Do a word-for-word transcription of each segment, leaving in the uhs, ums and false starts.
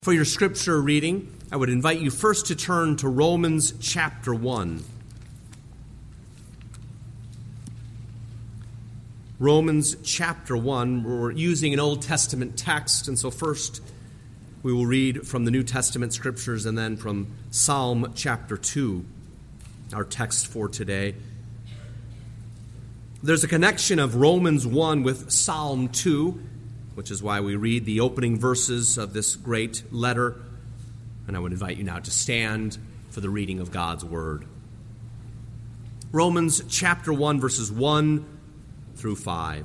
For your scripture reading, I would invite you first to turn to Romans chapter one. Romans chapter one, we're using an Old Testament text, and so first we will read from the New Testament scriptures and then from Psalm chapter two, our text for today. There's a connection of Romans one with Psalm two, which is why we read the opening verses of this great letter. And I would invite you now to stand for the reading of God's word. Romans chapter one, verses one through five.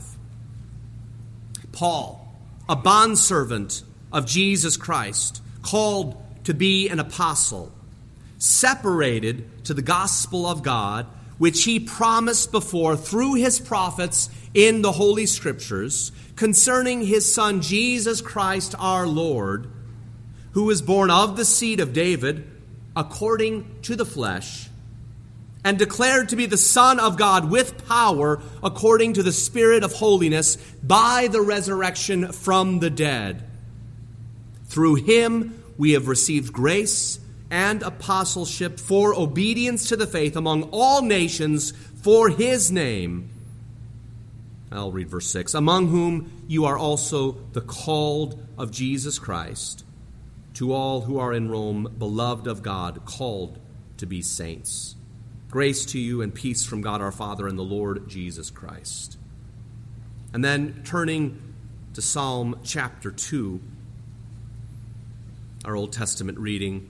Paul, a bondservant of Jesus Christ, called to be an apostle, separated to the gospel of God, which he promised before through his prophets in the Holy Scriptures, concerning his Son Jesus Christ our Lord, who was born of the seed of David according to the flesh, and declared to be the Son of God with power according to the Spirit of holiness by the resurrection from the dead. Through him we have received grace and apostleship for obedience to the faith among all nations for his name. I'll read verse six. Among whom you are also the called of Jesus Christ, to all who are in Rome, beloved of God, called to be saints. Grace to you and peace from God our Father and the Lord Jesus Christ. And then turning to Psalm chapter two, our Old Testament reading.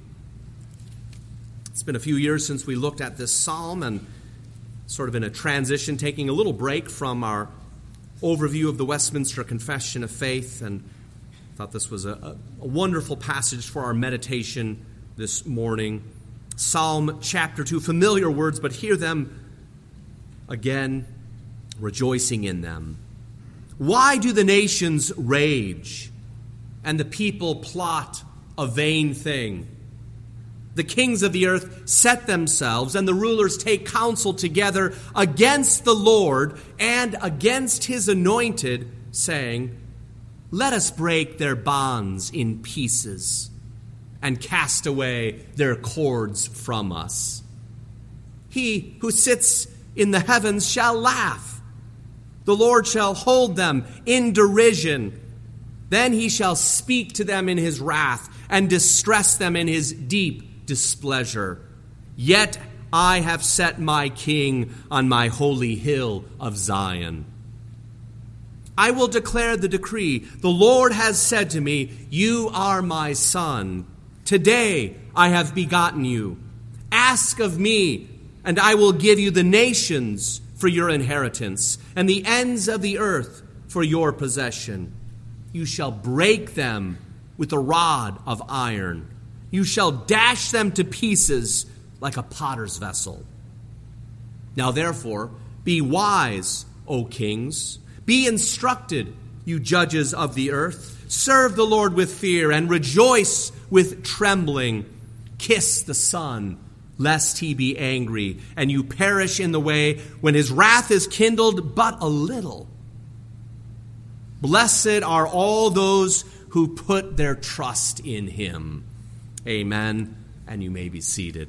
It's been a few years since we looked at this psalm, and sort of in a transition, taking a little break from our overview of the Westminster Confession of Faith, and I thought this was a, a, a wonderful passage for our meditation this morning. Psalm chapter two, familiar words, but hear them again, rejoicing in them. Why do the nations rage and the people plot a vain thing? The kings of the earth set themselves, and the rulers take counsel together against the Lord and against his anointed, saying, let us break their bonds in pieces and cast away their cords from us. He who sits in the heavens shall laugh. The Lord shall hold them in derision. Then he shall speak to them in his wrath and distress them in his deep displeasure. Yet I have set my king on my holy hill of Zion. I will declare the decree. The Lord has said to me, you are my son. Today I have begotten you. Ask of me, and I will give you the nations for your inheritance, and the ends of the earth for your possession. You shall break them with a rod of iron. You shall dash them to pieces like a potter's vessel. Now therefore, be wise, O kings. Be instructed, you judges of the earth. Serve the Lord with fear and rejoice with trembling. Kiss the Son, lest he be angry, and you perish in the way when his wrath is kindled but a little. Blessed are all those who put their trust in him. Amen. And you may be seated.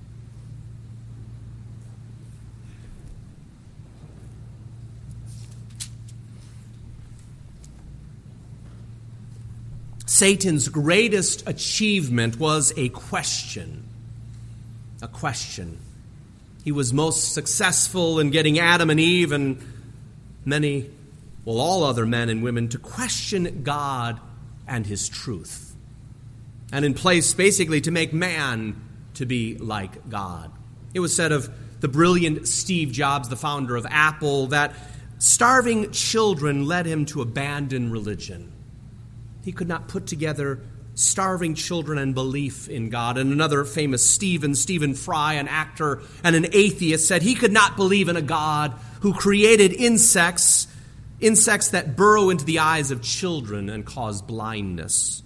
Satan's greatest achievement was a question. A question. He was most successful in getting Adam and Eve and many, well, all other men and women to question God and his truth. And in place, basically, to make man to be like God. It was said of the brilliant Steve Jobs, the founder of Apple, that starving children led him to abandon religion. He could not put together starving children and belief in God. And another famous Stephen, Stephen Fry, an actor and an atheist, said he could not believe in a God who created insects, insects that burrow into the eyes of children and cause blindness.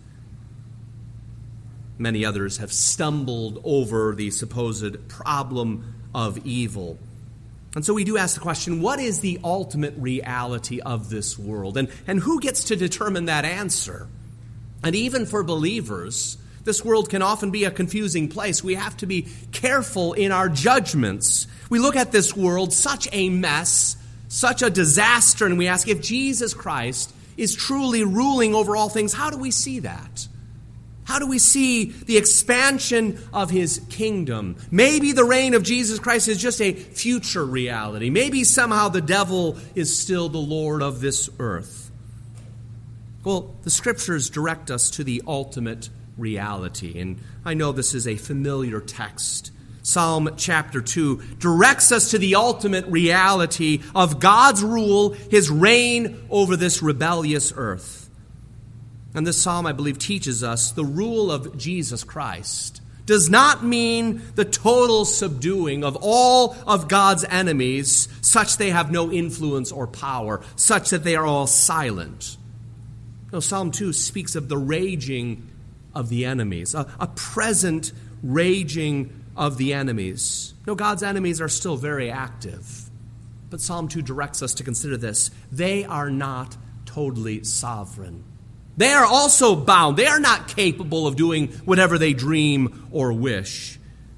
Many others have stumbled over the supposed problem of evil. And so we do ask the question, what is the ultimate reality of this world? And, and who gets to determine that answer? And even for believers, this world can often be a confusing place. We have to be careful in our judgments. We look at this world, such a mess, such a disaster, and we ask, if Jesus Christ is truly ruling over all things, how do we see that? How do we see the expansion of his kingdom? Maybe the reign of Jesus Christ is just a future reality. Maybe somehow the devil is still the Lord of this earth. Well, the Scriptures direct us to the ultimate reality. And I know this is a familiar text. Psalm chapter two directs us to the ultimate reality of God's rule, his reign over this rebellious earth. And this psalm, I believe, teaches us the rule of Jesus Christ does not mean the total subduing of all of God's enemies, such they have no influence or power, such that they are all silent. No, Psalm two speaks of the raging of the enemies, a, a present raging of the enemies. No, God's enemies are still very active. But Psalm two directs us to consider this. They are not totally sovereign. They are also bound. They are not capable of doing whatever they dream or wish.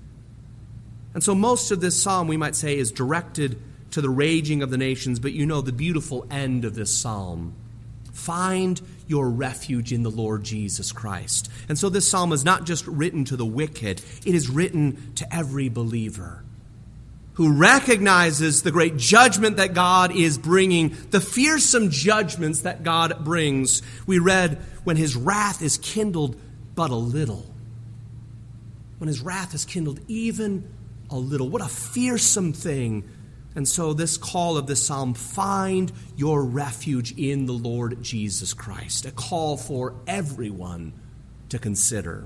And so most of this psalm, we might say, is directed to the raging of the nations. But you know the beautiful end of this psalm. Find your refuge in the Lord Jesus Christ. And so this psalm is not just written to the wicked. It is written to every believer who recognizes the great judgment that God is bringing, the fearsome judgments that God brings. We read, when his wrath is kindled but a little. When his wrath is kindled even a little. What a fearsome thing. And so this call of this psalm, find your refuge in the Lord Jesus Christ. A call for everyone to consider.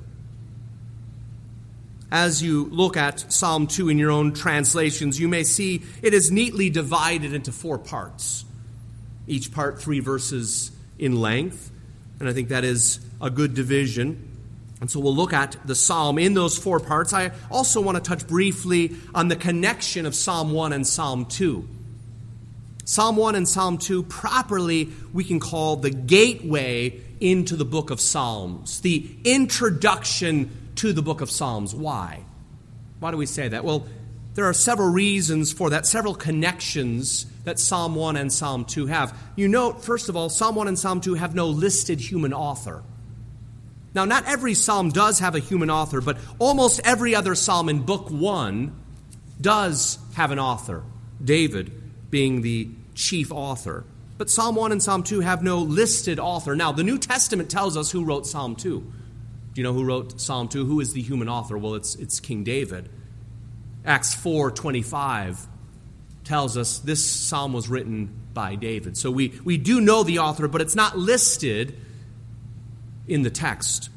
As you look at Psalm two in your own translations, you may see it is neatly divided into four parts. Each part three verses in length. And I think that is a good division. And so we'll look at the psalm in those four parts. I also want to touch briefly on the connection of Psalm one and Psalm two. Psalm one and Psalm two, properly we can call the gateway into the book of Psalms, the introduction to the book of Psalms. Why? Why do we say that? Well, there are several reasons for that, several connections that Psalm one and Psalm two have. You note, first of all, Psalm one and Psalm two have no listed human author. Now, not every psalm does have a human author, but almost every other psalm in book one does have an author, David being the chief author. But Psalm one and Psalm two have no listed author. Now, the New Testament tells us who wrote Psalm two. Do you know who wrote Psalm two? Who is the human author? Well, it's it's King David. Acts four twenty-five tells us this psalm was written by David. So we, we do know the author, but it's not listed in the text.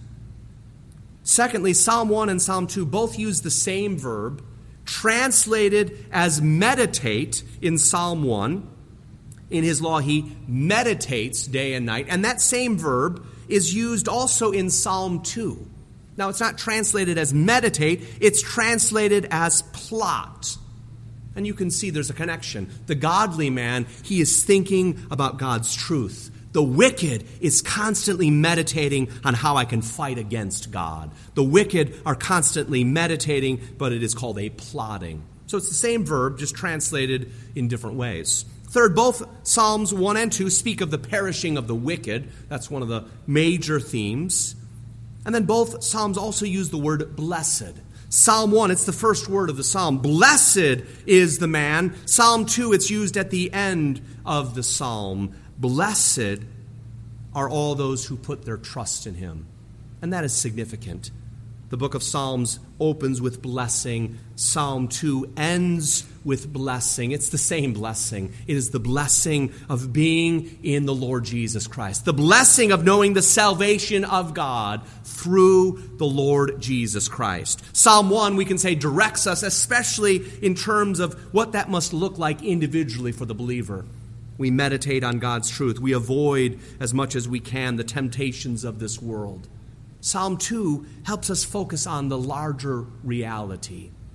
Secondly, Psalm one and Psalm two both use the same verb, translated as meditate in Psalm one. In his law, he meditates day and night. And that same verb is used also in Psalm two. Now, it's not translated as meditate, it's translated as plot. And you can see there's a connection. The godly man, he is thinking about God's truth. The wicked is constantly meditating on how I can fight against God. The wicked are constantly meditating, but it is called a plotting. So it's the same verb, just translated in different ways. Third, both Psalms one and two speak of the perishing of the wicked. That's one of the major themes. And then both Psalms also use the word blessed. Psalm one, it's the first word of the psalm. Blessed is the man. Psalm two, it's used at the end of the psalm. Blessed are all those who put their trust in him. And that is significant. The book of Psalms opens with blessing. Psalm two ends with blessing. It's the same blessing. It is the blessing of being in the Lord Jesus Christ. The blessing of knowing the salvation of God through the Lord Jesus Christ. Psalm one, we can say, directs us, especially in terms of what that must look like individually for the believer. We meditate on God's truth. We avoid as much as we can the temptations of this world. Psalm two helps us focus on the larger reality.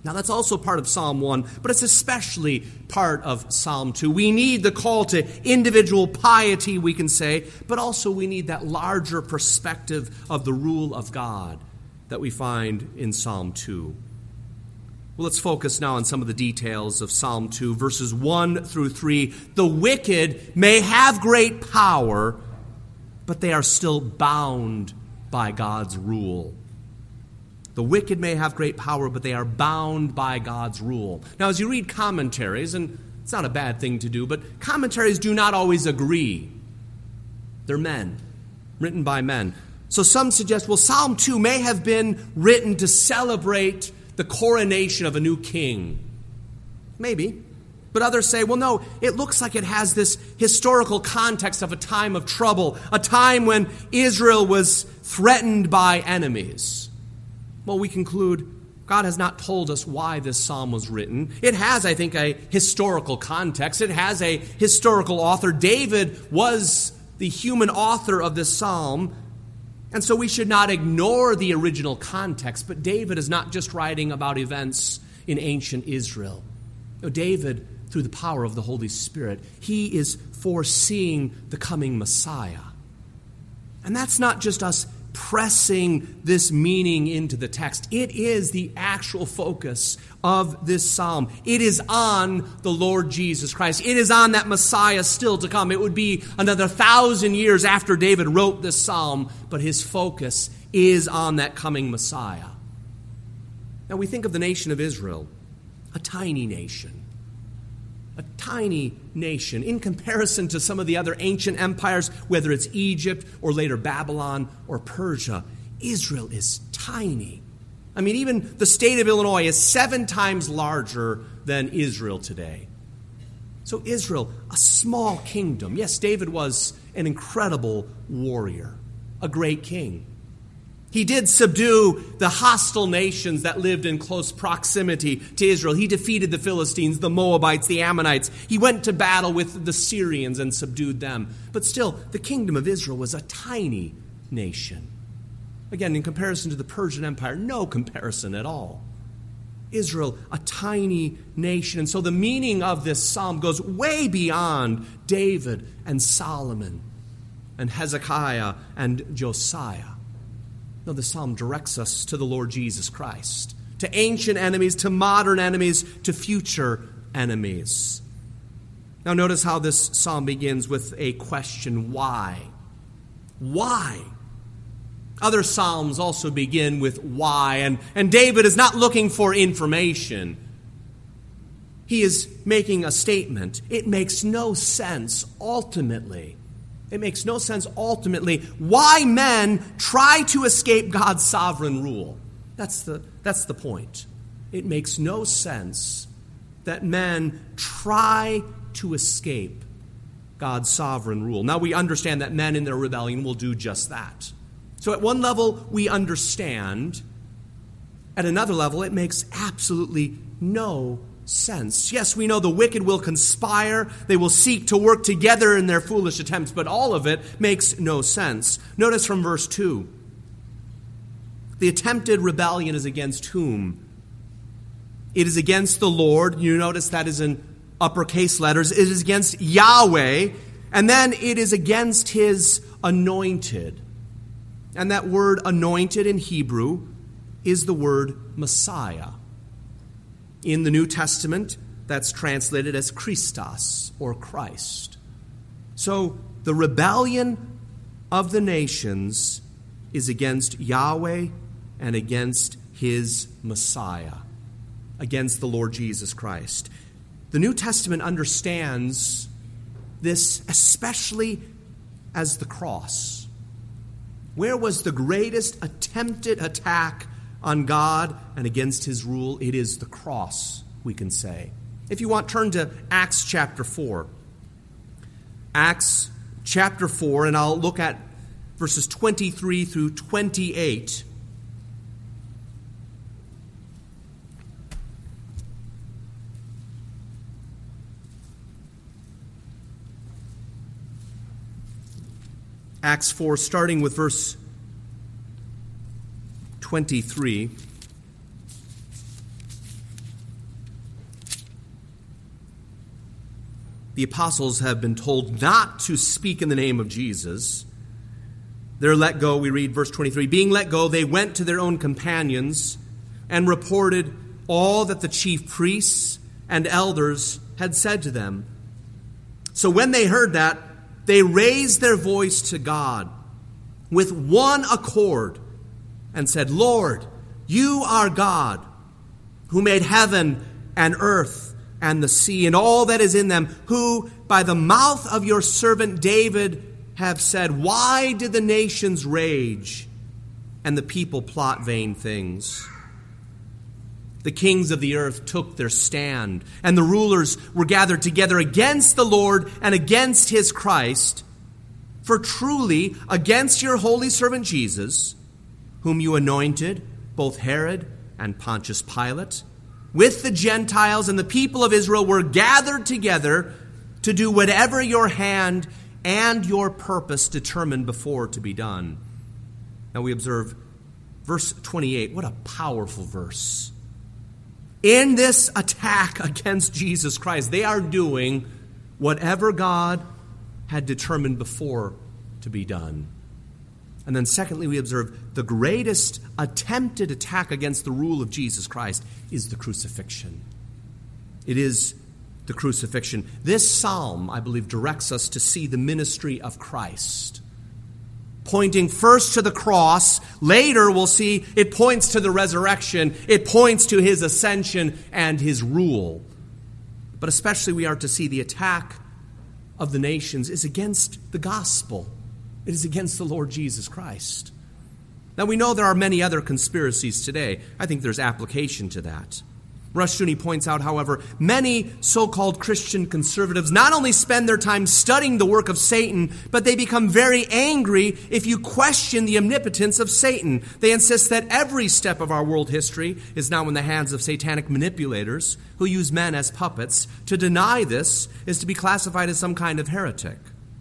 Now, that's also part of Psalm one, but it's especially part of Psalm two. We need the call to individual piety, we can say, but also we need that larger perspective of the rule of God that we find in Psalm two. Well, let's focus now on some of the details of Psalm two, verses one through three. The wicked may have great power, but they are still bound by God's rule. The wicked may have great power, but they are bound by God's rule. Now, as you read commentaries, and it's not a bad thing to do, but commentaries do not always agree. They're men, written by men. So some suggest, well, Psalm two may have been written to celebrate the coronation of a new king. Maybe. But others say, well, no, it looks like it has this historical context of a time of trouble, a time when Israel was threatened by enemies. Well, we conclude God has not told us why this psalm was written. It has, I think, a historical context. It has a historical author. David was the human author of this psalm, and so we should not ignore the original context. But David is not just writing about events in ancient Israel. No, David, through the power of the Holy Spirit, he is foreseeing the coming Messiah. And that's not just us pressing this meaning into the text. It is the actual focus of this psalm. It is on the Lord Jesus Christ. It is on that Messiah still to come. It would be another thousand years after David wrote this psalm, but his focus is on that coming Messiah. Now we think of the nation of Israel, a tiny nation. A tiny nation in comparison to some of the other ancient empires, whether it's Egypt or later Babylon or Persia. Israel is tiny. I mean, even the state of Illinois is seven times larger than Israel today. So Israel, a small kingdom. Yes, David was an incredible warrior, a great king. He did subdue the hostile nations that lived in close proximity to Israel. He defeated the Philistines, the Moabites, the Ammonites. He went to battle with the Syrians and subdued them. But still, the kingdom of Israel was a tiny nation. Again, in comparison to the Persian Empire, no comparison at all. Israel, a tiny nation. And so the meaning of this psalm goes way beyond David and Solomon and Hezekiah and Josiah. No, the psalm directs us to the Lord Jesus Christ, to ancient enemies, to modern enemies, to future enemies. Now notice how this psalm begins with a question, why? Why? Other psalms also begin with why, and, and David is not looking for information. He is making a statement. It makes no sense ultimately. It makes no sense ultimately why men try to escape God's sovereign rule. That's the, that's the point. It makes no sense that men try to escape God's sovereign rule. Now we understand that men in their rebellion will do just that. So at one level we understand. At another level it makes absolutely no sense. Yes, we know the wicked will conspire. They will seek to work together in their foolish attempts, but all of it makes no sense. Notice from verse two. The attempted rebellion is against whom? It is against the Lord. You notice that is in uppercase letters. It is against Yahweh, and then it is against his anointed. And that word anointed in Hebrew is the word Messiah. In the New Testament, that's translated as Christos, or Christ. So the rebellion of the nations is against Yahweh and against his Messiah, against the Lord Jesus Christ. The New Testament understands this especially as the cross. Where was the greatest attempted attack on God and against his rule? It is the cross, we can say. If you want, turn to Acts chapter four. Acts chapter four, and I'll look at verses twenty-three through twenty-eight. Acts four, starting with verse twenty-three. the apostles have been told not to speak in the name of Jesus. They're let go, we read verse twenty-three. Being let go, they went to their own companions and reported all that the chief priests and elders had said to them. So when they heard that, they raised their voice to God with one accord and said, Lord, you are God, who made heaven and earth and the sea and all that is in them, who by the mouth of your servant David have said, why did the nations rage and the people plot vain things? The kings of the earth took their stand, and the rulers were gathered together against the Lord and against his Christ. For truly, against your holy servant Jesus, whom you anointed, both Herod and Pontius Pilate, with the Gentiles and the people of Israel were gathered together to do whatever your hand and your purpose determined before to be done. Now we observe verse twenty-eight. What a powerful verse. In this attack against Jesus Christ, they are doing whatever God had determined before to be done. And then secondly, we observe the greatest attempted attack against the rule of Jesus Christ is the crucifixion. It is the crucifixion. This psalm, I believe, directs us to see the ministry of Christ. Pointing first to the cross, later we'll see it points to the resurrection, it points to his ascension and his rule. But especially we are to see the attack of the nations is against the gospel. It is against the Lord Jesus Christ. Now we know there are many other conspiracies today. I think there's application to that. Rushdoony points out, however, many so-called Christian conservatives not only spend their time studying the work of Satan, but they become very angry if you question the omnipotence of Satan. They insist that every step of our world history is now in the hands of satanic manipulators who use men as puppets. To deny this is to be classified as some kind of heretic.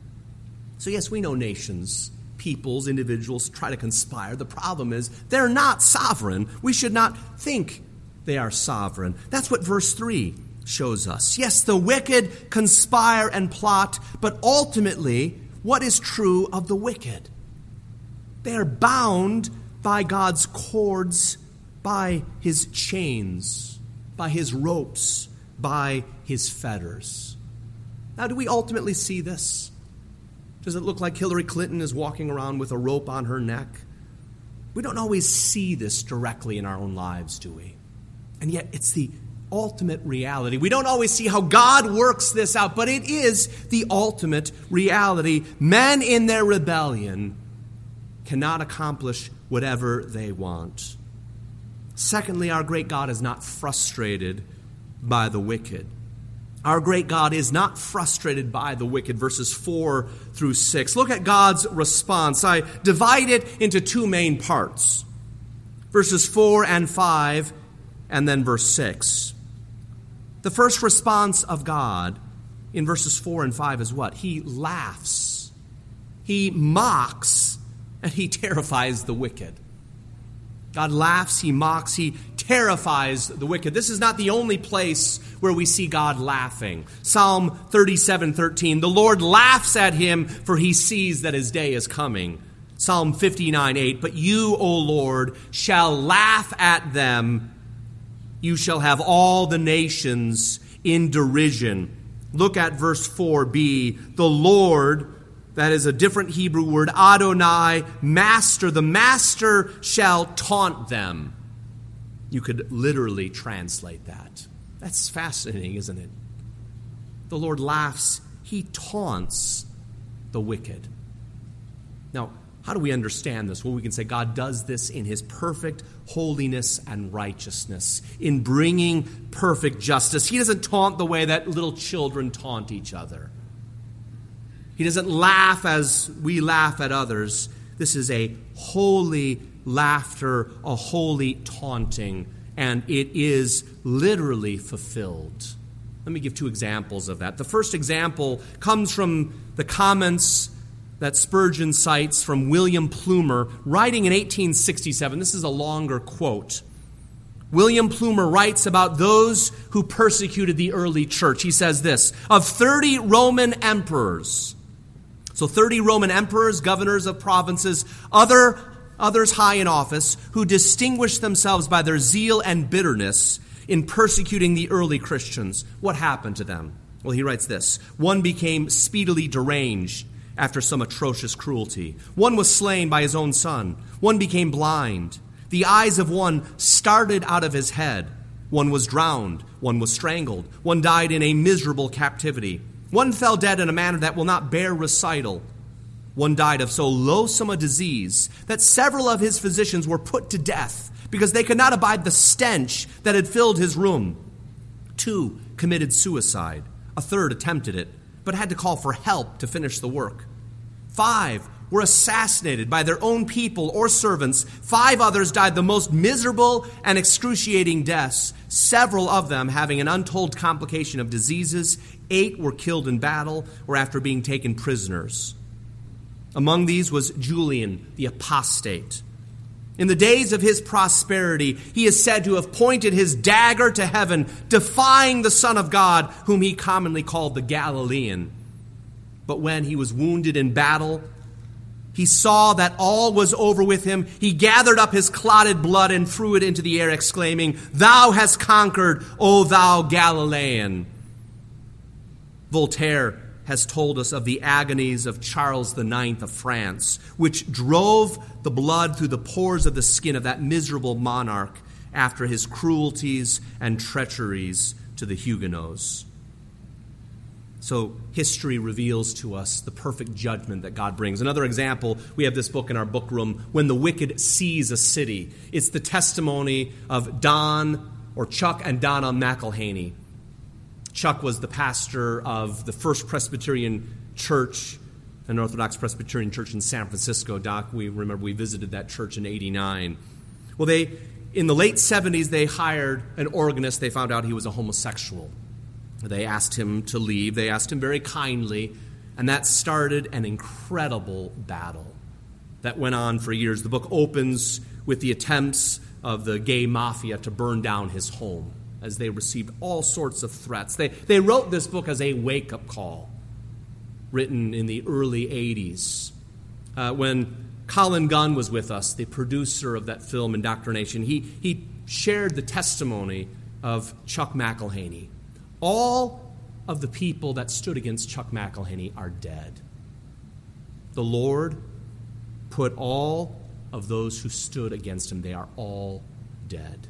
So yes, we know nations, peoples, individuals try to conspire. The problem is they're not sovereign. We should not think they are sovereign. That's what verse three shows us. Yes, the wicked conspire and plot, but ultimately, what is true of the wicked? They are bound by God's cords, by his chains, by his ropes, by his fetters. Now, do we ultimately see this? Does it look like Hillary Clinton is walking around with a rope on her neck? We don't always see this directly in our own lives, do we? And yet it's the ultimate reality. We don't always see how God works this out, but it is the ultimate reality. Men in their rebellion cannot accomplish whatever they want. Secondly, our great God is not frustrated by the wicked. Our great God is not frustrated by the wicked, verses four through six. Look at God's response. I divide it into two main parts, verses four and five, and then verse six. The first response of God in verses four and five is what? He laughs, he mocks, and he terrifies the wicked. God laughs, he mocks, he terrifies the wicked. This is not the only place where we see God laughing. Psalm thirty-seven thirteen, the Lord laughs at him, for he sees that his day is coming. Psalm fifty-nine eight, but you, O Lord, shall laugh at them. You shall have all the nations in derision. Look at verse four b. The Lord, that is a different Hebrew word, Adonai, master. The master shall taunt them. You could literally translate that. That's fascinating, isn't it? The Lord laughs. He taunts the wicked. Now, how do we understand this? Well, we can say God does this in his perfect holiness and righteousness, in bringing perfect justice. He doesn't taunt the way that little children taunt each other. He doesn't laugh as we laugh at others. This is a holy laughter, a holy taunting, and it is literally fulfilled. Let me give two examples of that. The first example comes from the comments that Spurgeon cites from William Plumer, writing in eighteen sixty-seven. This is a longer quote. William Plumer writes about those who persecuted the early church. He says this, of thirty Roman emperors, so thirty Roman emperors, governors of provinces, other others high in office, who distinguished themselves by their zeal and bitterness in persecuting the early Christians. What happened to them? Well, he writes this, one became speedily deranged after some atrocious cruelty. One was slain by his own son. One became blind. The eyes of one started out of his head. One was drowned. One was strangled. One died in a miserable captivity. One fell dead in a manner that will not bear recital. One died of so loathsome a disease that several of his physicians were put to death because they could not abide the stench that had filled his room. Two committed suicide. A third attempted it, but had to call for help to finish the work. Five were assassinated by their own people or servants. Five others died the most miserable and excruciating deaths, several of them having an untold complication of diseases. Eight were killed in battle or after being taken prisoners. Among these was Julian the apostate. In the days of his prosperity, he is said to have pointed his dagger to heaven, defying the Son of God, whom he commonly called the Galilean. But when he was wounded in battle, he saw that all was over with him. He gathered up his clotted blood and threw it into the air, exclaiming, "Thou hast conquered, O thou Galilean." Voltaire has told us of the agonies of Charles the Ninth of France, which drove the blood through the pores of the skin of that miserable monarch after his cruelties and treacheries to the Huguenots. So history reveals to us the perfect judgment that God brings. Another example, we have this book in our book room, When the Wicked Seize a City. It's the testimony of Don, or Chuck and Donna McElhaney. Chuck was the pastor of the First Presbyterian Church, an Orthodox Presbyterian church in San Francisco. Doc, we remember we visited that church in eighty-nine. Well, they in the late seventies, they hired an organist. They found out he was a homosexual. They asked him to leave. They asked him very kindly, and that started an incredible battle that went on for years. The book opens with the attempts of the gay mafia to burn down his home as they received all sorts of threats. They, they wrote this book as a wake-up call, written in the early eighties. Uh, when Colin Gunn was with us, the producer of that film, Indoctrination, he, he shared the testimony of Chuck McElhaney. All of the people that stood against Chuck McElhaney are dead. The Lord put all of those who stood against him, they are all dead.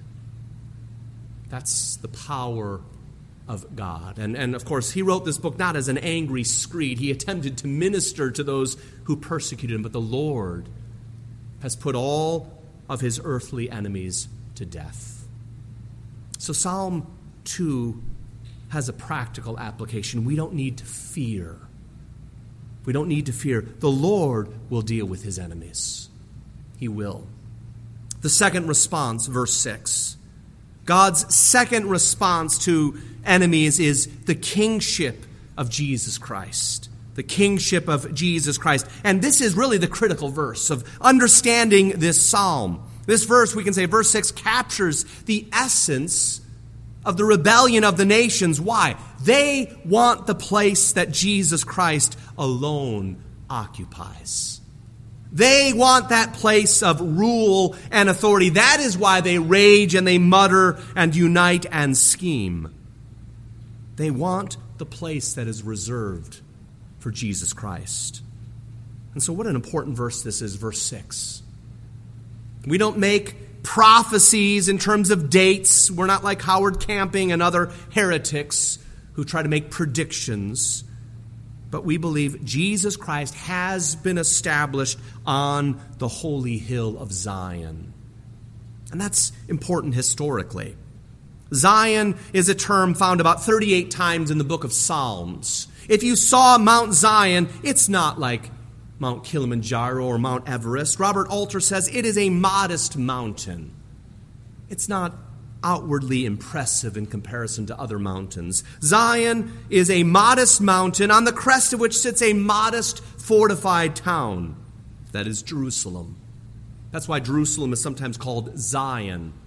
That's the power of God. And, and of course, he wrote this book not as an angry screed. He attempted to minister to those who persecuted him, but the Lord has put all of his earthly enemies to death. So Psalm two has a practical application. We don't need to fear. We don't need to fear. The Lord will deal with his enemies. He will. The second response, verse six. God's second response to enemies is the kingship of Jesus Christ. The kingship of Jesus Christ. And this is really the critical verse of understanding this psalm. This verse, we can say, verse six, captures the essence of the rebellion of the nations. Why? They want the place that Jesus Christ alone occupies. They want that place of rule and authority. That is why they rage and they mutter and unite and scheme. They want the place that is reserved for Jesus Christ. And so what an important verse this is, verse six. We don't make prophecies in terms of dates. We're not like Howard Camping and other heretics who try to make predictions. But we believe Jesus Christ has been established on the holy hill of Zion. And that's important historically. Zion is a term found about thirty-eight times in the book of Psalms. If you saw Mount Zion, it's not like Mount Kilimanjaro or Mount Everest. Robert Alter says it is a modest mountain. It's not outwardly impressive in comparison to other mountains. Zion is a modest mountain on the crest of which sits a modest fortified town. That is Jerusalem. That's why Jerusalem is sometimes called Zion.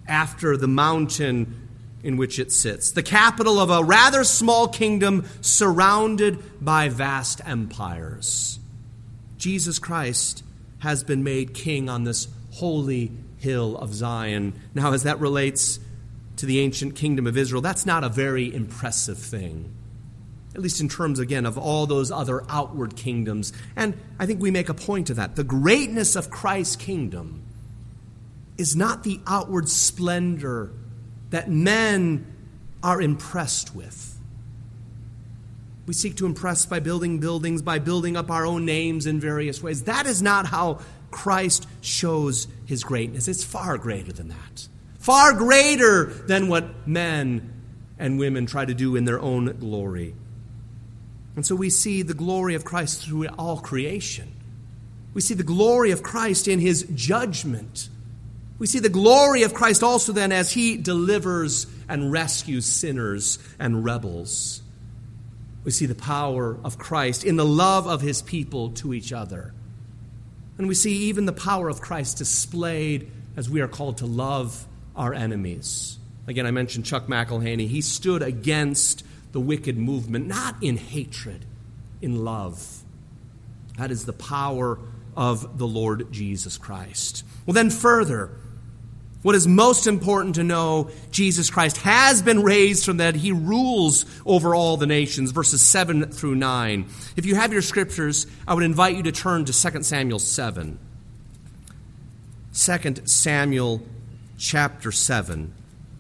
after the mountain in which it sits, the capital of a rather small kingdom surrounded by vast empires. Jesus Christ has been made king on this holy hill of Zion. Now, as that relates to the ancient kingdom of Israel, that's not a very impressive thing, at least in terms, again, of all those other outward kingdoms. And I think we make a point of that. The greatness of Christ's kingdom is not the outward splendor that men are impressed with. We seek to impress by building buildings, by building up our own names in various ways. That is not how Christ shows his greatness. It's far greater than that. Far greater than what men and women try to do in their own glory. And so we see the glory of Christ through all creation. We see the glory of Christ in his judgment. We see the glory of Christ also then as he delivers and rescues sinners and rebels. We see the power of Christ in the love of his people to each other. And we see even the power of Christ displayed as we are called to love our enemies. Again, I mentioned Chuck McElhaney. He stood against the wicked movement, not in hatred, in love. That is the power of the Lord Jesus Christ. Well, then further, what is most important to know, Jesus Christ has been raised from that. He rules over all the nations, verses seven through nine. If you have your scriptures, I would invite you to turn to Second Samuel seven. Second Samuel chapter seven.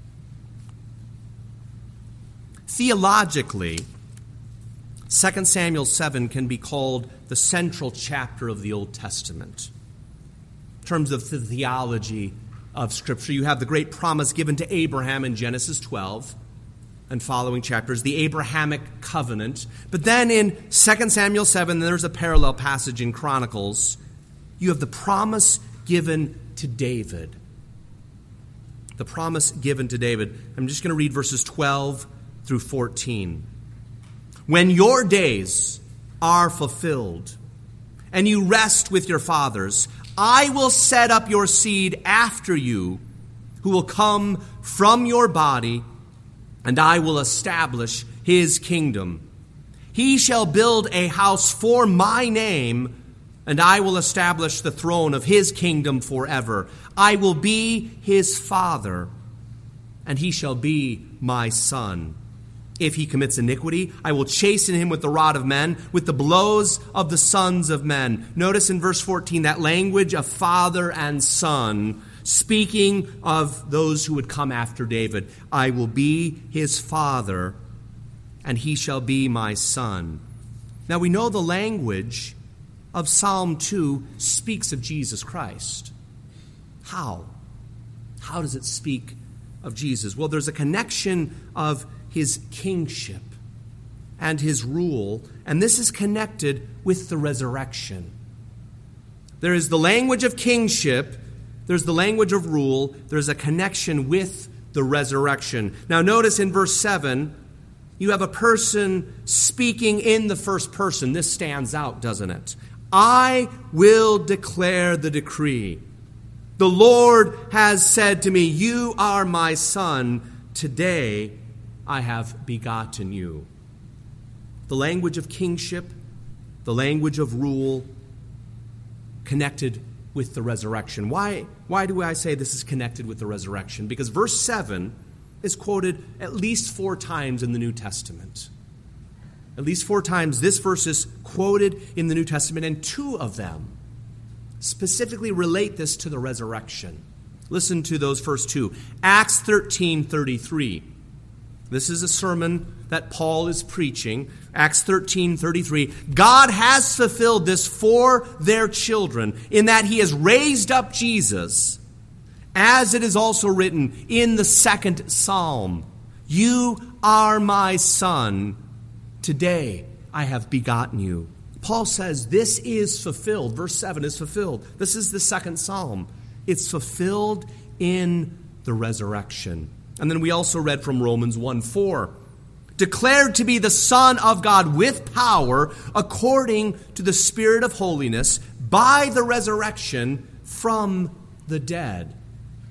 Theologically, Second Samuel seven can be called the central chapter of the Old Testament. In terms of the theology of Scripture, you have the great promise given to Abraham in Genesis twelve and following chapters, the Abrahamic covenant. But then in Second Samuel seven, there's a parallel passage in Chronicles. You have the promise given to David. The promise given to David. I'm just going to read verses twelve through fourteen. When your days are fulfilled and you rest with your fathers, I will set up your seed after you, who will come from your body, and I will establish his kingdom. He shall build a house for my name, and I will establish the throne of his kingdom forever. I will be his father, and he shall be my son. If he commits iniquity, I will chasten him with the rod of men, with the blows of the sons of men. Notice in verse fourteen that language of father and son, speaking of those who would come after David. I will be his father, and he shall be my son. Now we know the language of Psalm two speaks of Jesus Christ. How? How does it speak of Jesus? Well, there's a connection of his kingship and his rule, and this is connected with the resurrection. There is the language of kingship, there's the language of rule, there's a connection with the resurrection. Now notice in verse seven, you have a person speaking in the first person. This stands out, doesn't it? I will declare the decree. The Lord has said to me, you are my son. Today I have begotten you. The language of kingship, the language of rule, connected with the resurrection. Why, why do I say this is connected with the resurrection? Because verse seven is quoted at least four times in the New Testament. At least four times this verse is quoted in the New Testament, and two of them specifically relate this to the resurrection. Listen to those first two. Acts thirteen thirty-three. This is a sermon that Paul is preaching. Acts thirteen thirty-three. God has fulfilled this for their children, in that he has raised up Jesus, as it is also written in the second psalm. You are my son. Today I have begotten you. Paul says this is fulfilled. Verse seven is fulfilled. This is the second psalm. It's fulfilled in the resurrection. And then we also read from Romans one four. Declared to be the Son of God with power, according to the Spirit of holiness, by the resurrection from the dead.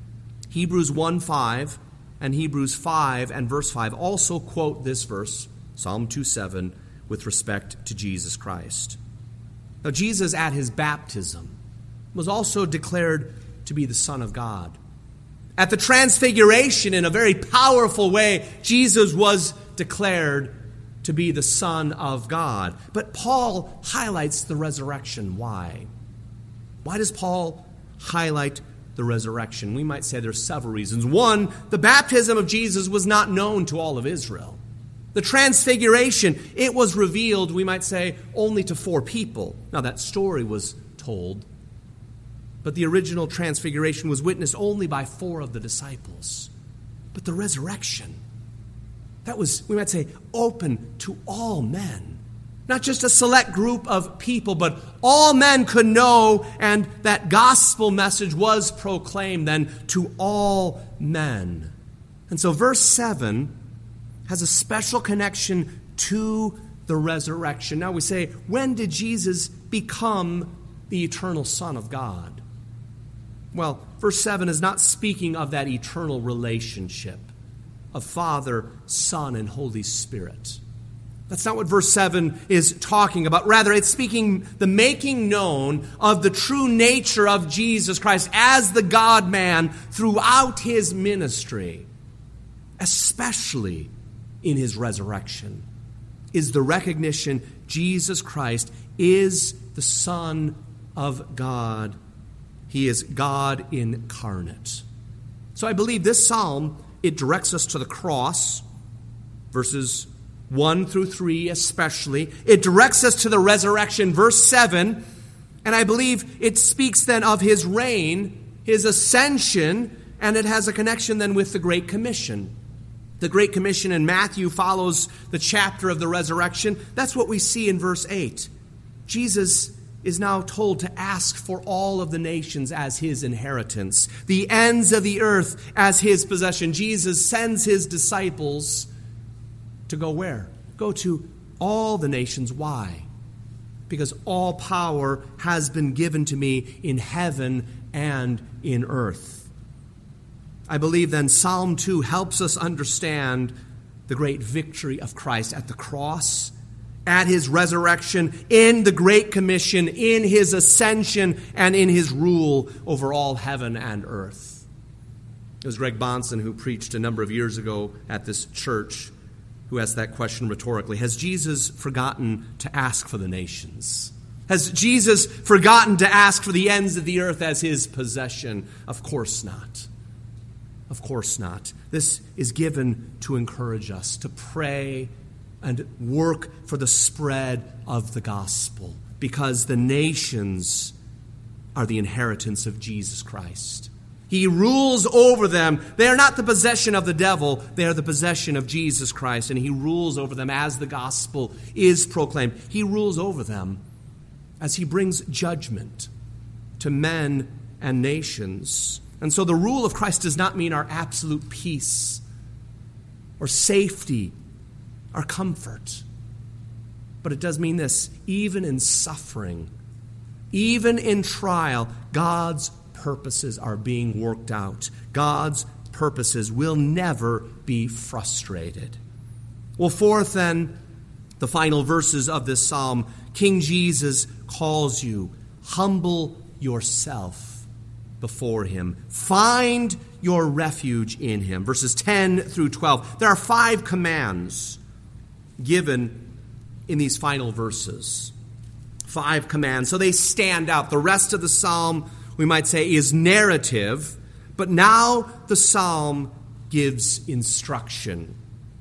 Hebrews one five and Hebrews five and verse five also quote this verse, Psalm two seven, with respect to Jesus Christ. Now, Jesus at his baptism was also declared to be the Son of God. At the transfiguration, in a very powerful way, Jesus was declared to be the Son of God. But Paul highlights the resurrection. Why? Why does Paul highlight the resurrection? We might say there's several reasons. One, the baptism of Jesus was not known to all of Israel. The transfiguration, it was revealed, we might say, only to four people. Now, that story was told, but the original transfiguration was witnessed only by four of the disciples. But the resurrection, that was, we might say, open to all men. Not just a select group of people, but all men could know, and that gospel message was proclaimed then to all men. And so verse seven has a special connection to the resurrection. Now we say, when did Jesus become the eternal Son of God? Well, verse seven is not speaking of that eternal relationship of Father, Son, and Holy Spirit. That's not what verse seven is talking about. Rather, it's speaking the making known of the true nature of Jesus Christ as the God-man throughout his ministry, especially in his resurrection, is the recognition Jesus Christ is the Son of God. He is God incarnate. So I believe this psalm, it directs us to the cross, verses one through three especially. It directs us to the resurrection, verse seven. And I believe it speaks then of his reign, his ascension, and it has a connection then with the Great Commission. The Great Commission in Matthew follows the chapter of the resurrection. That's what we see in verse eight. Jesus is now told to ask for all of the nations as his inheritance, the ends of the earth as his possession. Jesus sends his disciples to go where? Go to all the nations. Why? Because all power has been given to me in heaven and in earth. I believe then Psalm two helps us understand the great victory of Christ at the cross, at his resurrection, in the Great Commission, in his ascension, and in his rule over all heaven and earth. It was Greg Bonson who preached a number of years ago at this church who asked that question rhetorically. Has Jesus forgotten to ask for the nations? Has Jesus forgotten to ask for the ends of the earth as his possession? Of course not. Of course not. This is given to encourage us to pray and work for the spread of the gospel, because the nations are the inheritance of Jesus Christ. He rules over them. They are not the possession of the devil. They are the possession of Jesus Christ, and he rules over them as the gospel is proclaimed. He rules over them as he brings judgment to men and nations. And so the rule of Christ does not mean our absolute peace or safety or comfort. But it does mean this: even in suffering, even in trial, God's purposes are being worked out. God's purposes will never be frustrated. Well, fourth then, the final verses of this psalm, King Jesus calls you, humble yourself before him. Find your refuge in him. Verses ten through twelve. There are five commands given in these final verses. Five commands. So they stand out. The rest of the psalm, we might say, is narrative, but now the psalm gives instruction.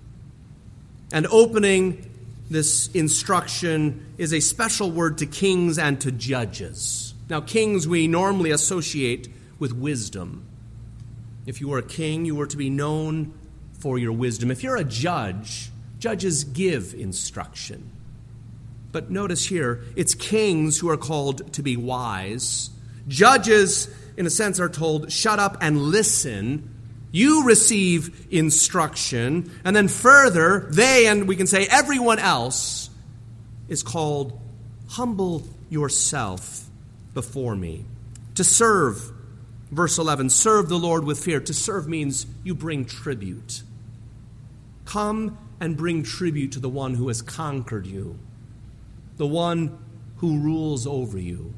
And opening this instruction is a special word to kings and to judges. Now, kings we normally associate with wisdom. If you were a king, you were to be known for your wisdom. If you're a judge, judges give instruction. But notice here, it's kings who are called to be wise. Judges, in a sense, are told, shut up and listen. You receive instruction. And then further, they, and we can say everyone else, is called, humble yourself before me. To serve Verse eleven, serve the Lord with fear. To serve means you bring tribute. Come and bring tribute to the one who has conquered you, the one who rules over you.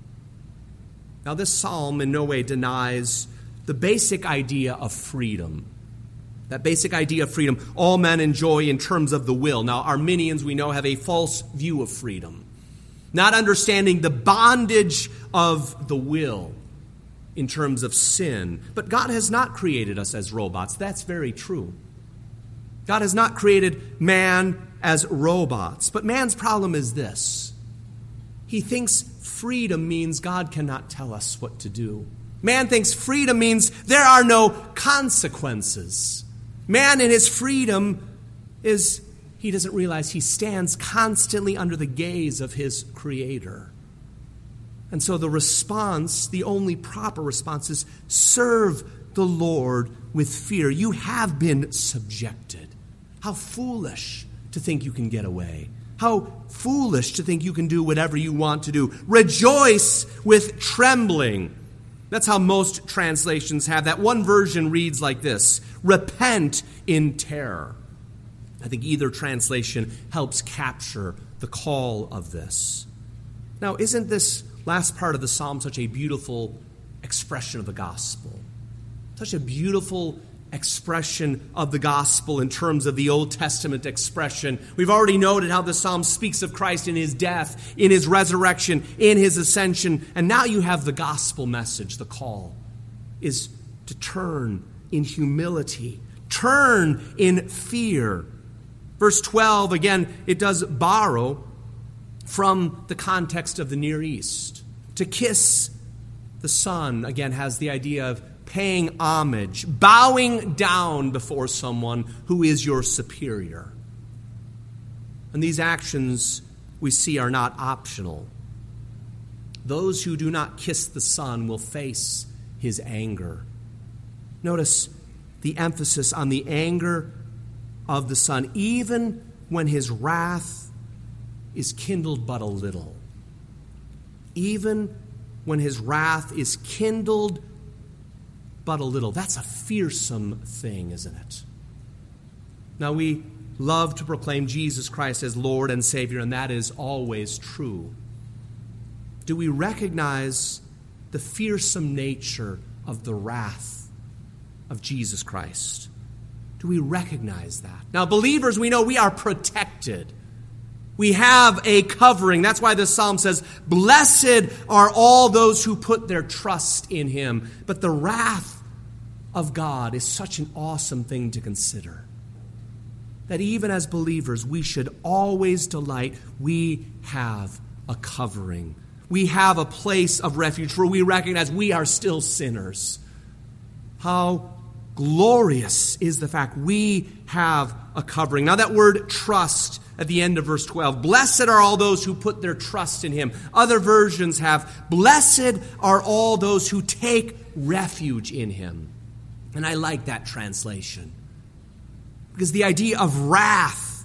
Now, this psalm in no way denies the basic idea of freedom. That basic idea of freedom all men enjoy in terms of the will. Now, Arminians, we know, have a false view of freedom, not understanding the bondage of the will in terms of sin. But God has not created us as robots. That's very true. God has not created man as robots. But man's problem is this. He thinks freedom means God cannot tell us what to do. Man thinks freedom means there are no consequences. Man in his freedom is, he doesn't realize he stands constantly under the gaze of his Creator. And so the response, the only proper response, is serve the Lord with fear. You have been subjected. How foolish to think you can get away. How foolish to think you can do whatever you want to do. Rejoice with trembling. That's how most translations have that. One version reads like this: repent in terror. I think either translation helps capture the call of this. Now, isn't this last part of the psalm such a beautiful expression of the gospel? Such a beautiful expression of the gospel in terms of the Old Testament expression. We've already noted how the psalm speaks of Christ in his death, in his resurrection, in his ascension. And now you have the gospel message. The call is to turn in humility, turn in fear. Verse twelve, again, it does borrow from the context of the Near East. To kiss the Son, again, has the idea of paying homage, bowing down before someone who is your superior. And these actions, we see, are not optional. Those who do not kiss the Son will face his anger. Notice the emphasis on the anger of the Son, even when his wrath is kindled but a little. Even when his wrath is kindled but a little. That's a fearsome thing, isn't it? Now, we love to proclaim Jesus Christ as Lord and Savior, and that is always true. Do we recognize the fearsome nature of the wrath of Jesus Christ? Do we recognize that? Now, believers, we know we are protected. We have a covering. That's why this psalm says, blessed are all those who put their trust in him. But the wrath of God is such an awesome thing to consider, that even as believers, we should always delight. We have a covering. We have a place of refuge, for we recognize we are still sinners. How glorious is the fact we have a covering. Now, that word trust at the end of verse twelve, blessed are all those who put their trust in him. Other versions have, blessed are all those who take refuge in him. And I like that translation, because the idea of wrath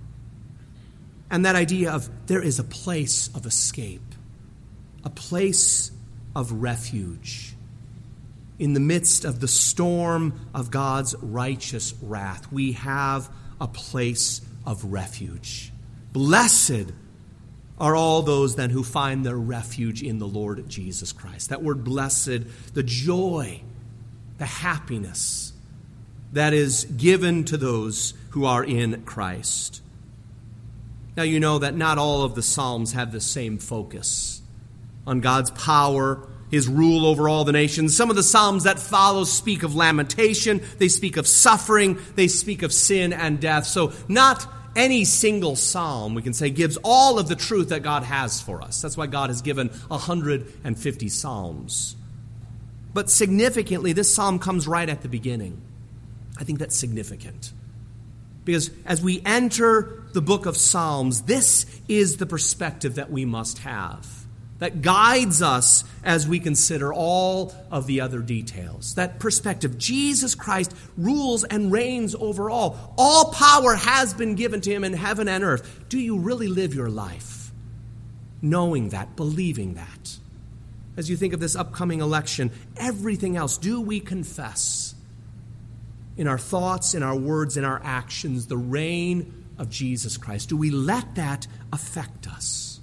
and that idea of there is a place of escape, a place of refuge in the midst of the storm of God's righteous wrath. We have a place of refuge. Blessed are all those then who find their refuge in the Lord Jesus Christ. That word blessed, the joy, the happiness that is given to those who are in Christ. Now, you know that not all of the Psalms have the same focus on God's power, his rule over all the nations. Some of the Psalms that follow speak of lamentation, they speak of suffering, they speak of sin and death. So not any single psalm, we can say, gives all of the truth that God has for us. That's why God has given one hundred fifty psalms. But significantly, this psalm comes right at the beginning. I think that's significant, because as we enter the book of Psalms, this is the perspective that we must have, that guides us as we consider all of the other details. That perspective, Jesus Christ rules and reigns over all. All power has been given to him in heaven and earth. Do you really live your life knowing that, believing that? as you think of this upcoming election, everything else, do we confess in our thoughts, in our words, in our actions, the reign of Jesus Christ? Do we let that affect us?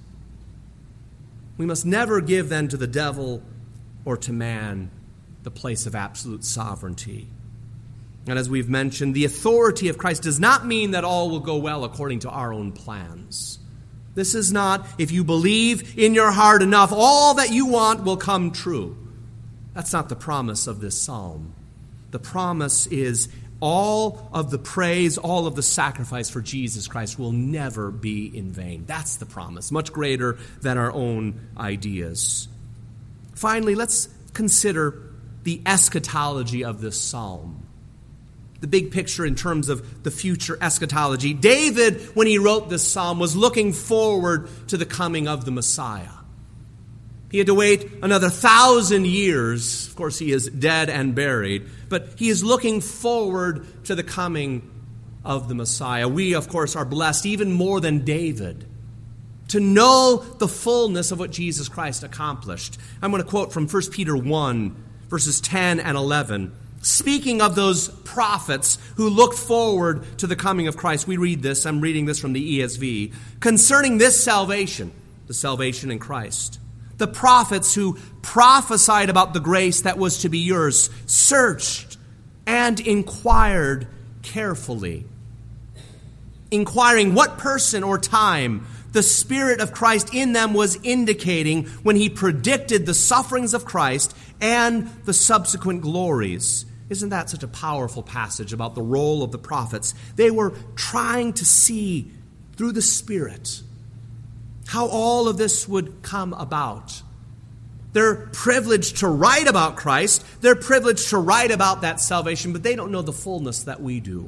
We must never give then to the devil or to man the place of absolute sovereignty. And as we've mentioned, the authority of Christ does not mean that all will go well according to our own plans. This is not, if you believe in your heart enough, all that you want will come true. That's not the promise of this psalm. The promise is all of the praise, all of the sacrifice for Jesus Christ will never be in vain. That's the promise, much greater than our own ideas. Finally, let's consider the eschatology of this psalm. The big picture in terms of the future eschatology. David, when he wrote this psalm, was looking forward to the coming of the Messiah. He had to wait another thousand years. Of course, he is dead and buried. But he is looking forward to the coming of the Messiah. We, of course, are blessed even more than David to know the fullness of what Jesus Christ accomplished. I'm going to quote from First Peter one, verses ten and eleven. Speaking of those prophets who looked forward to the coming of Christ, we read this. I'm reading this from the E S V. Concerning this salvation, the salvation in Christ, the prophets who prophesied about the grace that was to be yours searched and inquired carefully, inquiring what person or time the Spirit of Christ in them was indicating when he predicted the sufferings of Christ and the subsequent glories. Isn't that such a powerful passage about the role of the prophets? They were trying to see through the Spirit how all of this would come about. They're privileged to write about Christ. They're privileged to write about that salvation, but they don't know the fullness that we do.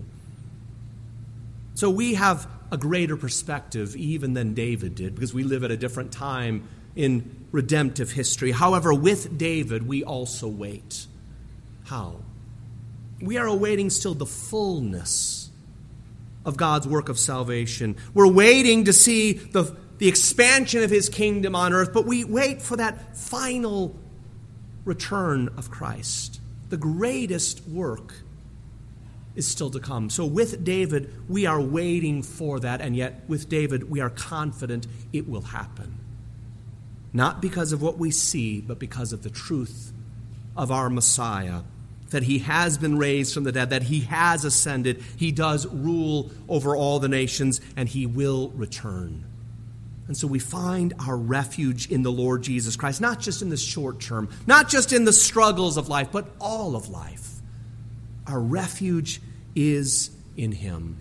So we have a greater perspective even than David did, because we live at a different time in redemptive history. However, with David, we also wait. How? We are awaiting still the fullness of God's work of salvation. We're waiting to see the, the expansion of his kingdom on earth, but we wait for that final return of Christ. The greatest work is still to come. So with David, we are waiting for that, and yet with David, we are confident it will happen. Not because of what we see, but because of the truth of our Messiah, that he has been raised from the dead, that he has ascended, he does rule over all the nations, and he will return. And so we find our refuge in the Lord Jesus Christ, not just in the short term, not just in the struggles of life, but all of life. Our refuge is in him.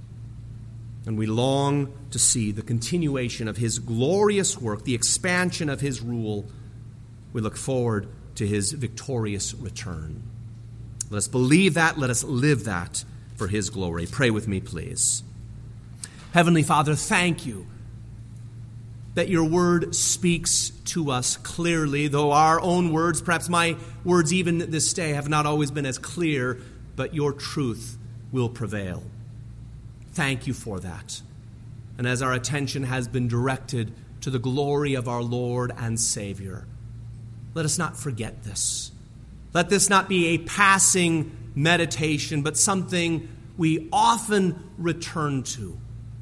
And we long to see the continuation of his glorious work, the expansion of his rule. We look forward to his victorious return. Let us believe that. Let us live that for his glory. Pray with me, please. Heavenly Father, thank you that your word speaks to us clearly, though our own words, perhaps my words even this day, have not always been as clear, but your truth will prevail. Thank you for that. And as our attention has been directed to the glory of our Lord and Savior, let us not forget this. Let this not be a passing meditation, but something we often return to.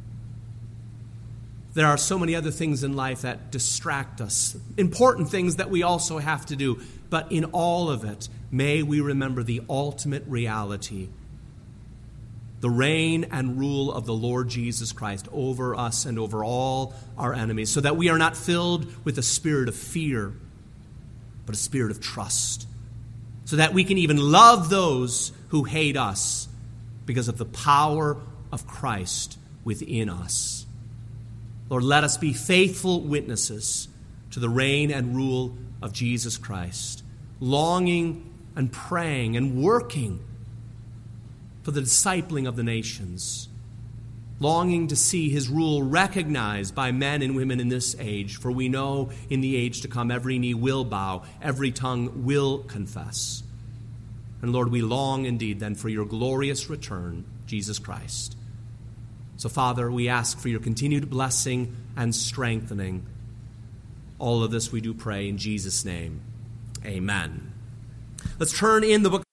There are so many other things in life that distract us, important things that we also have to do. But in all of it, may we remember the ultimate reality, the reign and rule of the Lord Jesus Christ over us and over all our enemies, so that we are not filled with a spirit of fear, but a spirit of trust, so that we can even love those who hate us because of the power of Christ within us. Lord, let us be faithful witnesses to the reign and rule of Jesus Christ, longing and praying and working for the discipling of the nations, longing to see his rule recognized by men and women in this age, for we know in the age to come every knee will bow, every tongue will confess. And Lord, we long indeed then for your glorious return, Jesus Christ. So Father, we ask for your continued blessing and strengthening. All of this we do pray in Jesus' name. Amen. Let's turn in the book